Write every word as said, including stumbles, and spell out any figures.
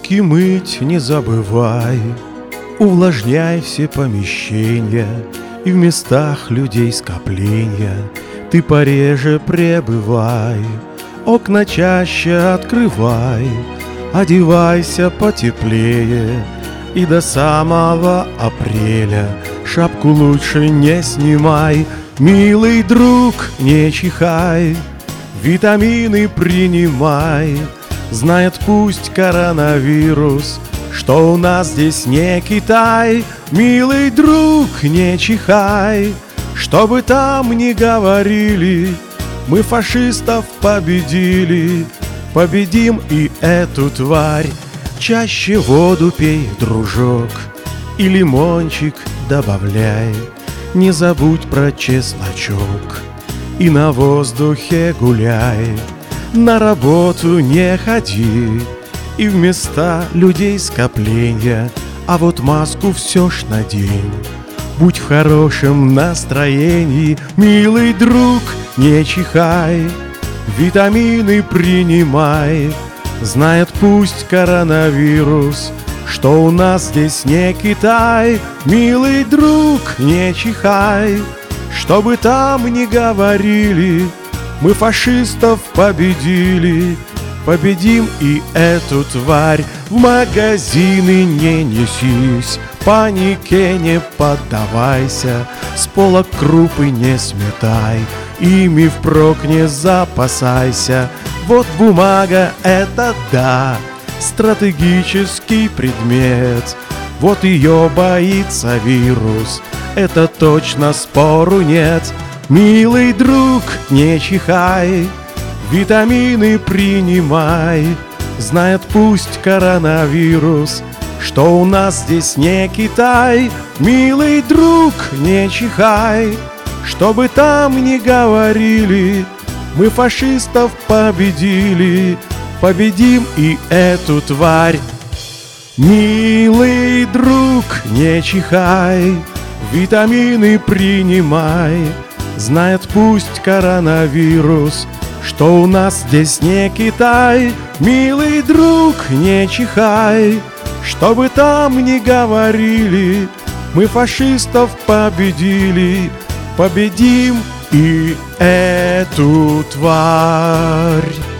Руки мыть не забывай, увлажняй все помещения, и в местах людей скопления ты пореже пребывай. Окна чаще открывай, одевайся потеплее, и до самого апреля шапку лучше не снимай. Милый друг, не чихай, витамины принимай. Знает пусть коронавирус, что у нас здесь не Китай. Милый друг, не чихай, что бы там ни говорили, мы фашистов победили, победим и эту тварь. Чаще воду пей, дружок, и лимончик добавляй. Не забудь про чесночок и на воздухе гуляй. На работу не ходи и в места людей скопления, а вот маску все ж надень. Будь в хорошем настроении, милый друг, не чихай, витамины принимай. Знает пусть коронавирус, что у нас здесь не Китай. Милый друг, не чихай, что бы там ни говорили, мы фашистов победили, победим и эту тварь. В магазины не несись, панике не поддавайся, с полок крупы не сметай, ими впрок не запасайся. Вот бумага — это да, стратегический предмет, вот ее боится вирус, это точно, спору нет. Милый друг, не чихай, витамины принимай. Знает пусть коронавирус, что у нас здесь не Китай. Милый друг, не чихай, что бы там ни говорили, мы фашистов победили, победим и эту тварь. Милый друг, не чихай, витамины принимай. Знает пусть коронавирус, что у нас здесь не Китай. Милый друг, не чихай, что бы там ни говорили, мы фашистов победили, победим и эту тварь.